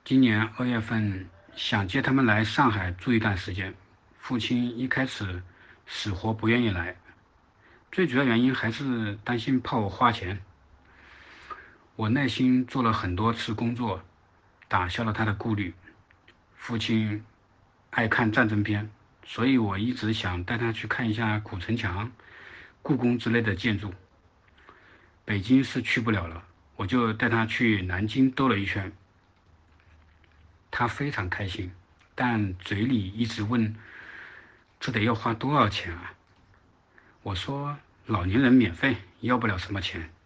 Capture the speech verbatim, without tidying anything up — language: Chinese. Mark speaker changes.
Speaker 1: 今年二月份想接他们来上海住一段时间，父亲一开始死活不愿意来，最主要原因还是担心怕我花钱。我耐心做了很多次工作，打消了他的顾虑。父亲爱看战争片，所以我一直想带他去看一下古城墙、故宫之类的建筑。北京是去不了了，我就带他去南京兜了一圈。他非常开心，但嘴里一直问这得要花多少钱啊？我说老年人免费，要不了什么钱。